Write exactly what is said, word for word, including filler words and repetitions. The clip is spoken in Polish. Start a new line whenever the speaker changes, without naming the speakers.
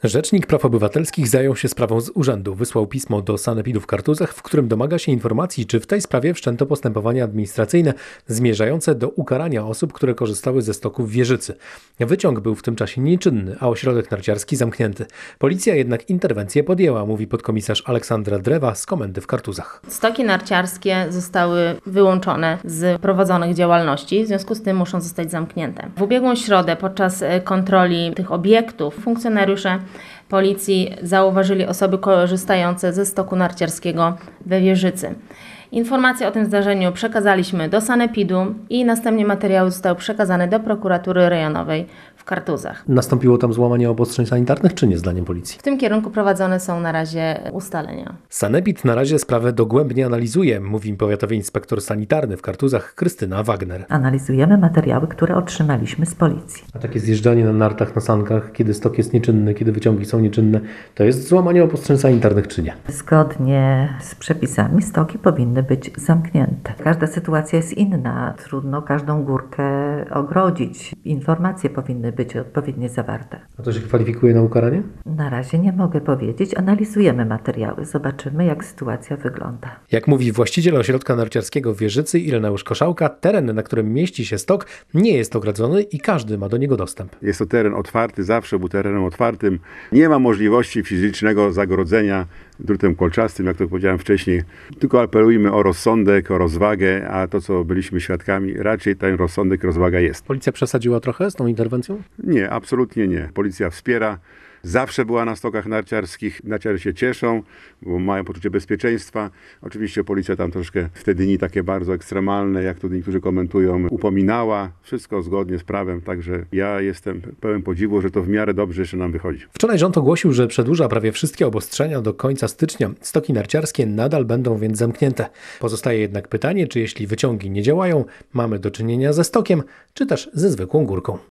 Rzecznik Praw Obywatelskich zajął się sprawą z urzędu. Wysłał pismo do sanepidu w Kartuzach, w którym domaga się informacji, czy w tej sprawie wszczęto postępowania administracyjne zmierzające do ukarania osób, które korzystały ze stoków w Wieżycy. Wyciąg był w tym czasie nieczynny, a ośrodek narciarski zamknięty. Policja jednak interwencję podjęła, mówi podkomisarz Aleksandra Drewa z komendy w Kartuzach.
Stoki narciarskie zostały wyłączone z prowadzonych działalności, w związku z tym muszą zostać zamknięte. W ubiegłą środę podczas kontroli tych obiektów funkcjonariusze Policji zauważyli osoby korzystające ze stoku narciarskiego we Wieżycy. Informacje o tym zdarzeniu przekazaliśmy do sanepidu i następnie materiały zostały przekazane do prokuratury rejonowej w Kartuzach.
Nastąpiło tam złamanie obostrzeń sanitarnych, czy nie, zdaniem policji?
W tym kierunku prowadzone są na razie ustalenia.
Sanepid na razie sprawę dogłębnie analizuje, mówi powiatowy inspektor sanitarny w Kartuzach Krystyna Wagner.
Analizujemy materiały, które otrzymaliśmy z policji.
A takie zjeżdżanie na nartach, na sankach, kiedy stok jest nieczynny, kiedy wyciągi są nieczynne, to jest złamanie obostrzeń sanitarnych, czy nie?
Zgodnie z przepisami stoki powinny być zamknięte. Każda sytuacja jest inna. Trudno każdą górkę ogrodzić. Informacje powinny być odpowiednio zawarte.
A to się kwalifikuje na ukaranie?
Na razie nie mogę powiedzieć. Analizujemy materiały. Zobaczymy, jak sytuacja wygląda.
Jak mówi właściciel ośrodka narciarskiego w Wieżycy Ireneusz Koszałka, teren, na którym mieści się stok, nie jest ogrodzony i każdy ma do niego dostęp.
Jest to teren otwarty, zawsze był terenem otwartym. Nie ma możliwości fizycznego zagrodzenia drutem kolczastym, jak to powiedziałem wcześniej. Tylko apelujmy o rozsądek, o rozwagę, a to, co byliśmy świadkami, raczej ten rozsądek, rozwaga jest.
Policja przesadziła trochę z tą interwencją?
Nie, absolutnie nie. Policja wspiera. Zawsze była na stokach narciarskich. Narciarze się cieszą, bo mają poczucie bezpieczeństwa. Oczywiście policja tam troszkę w te dni takie bardzo ekstremalne, jak to niektórzy komentują, upominała. Wszystko zgodnie z prawem, także ja jestem pełen podziwu, że to w miarę dobrze jeszcze nam wychodzi.
Wczoraj rząd ogłosił, że przedłuża prawie wszystkie obostrzenia do końca stycznia. Stoki narciarskie nadal będą więc zamknięte. Pozostaje jednak pytanie, czy jeśli wyciągi nie działają, mamy do czynienia ze stokiem, czy też ze zwykłą górką.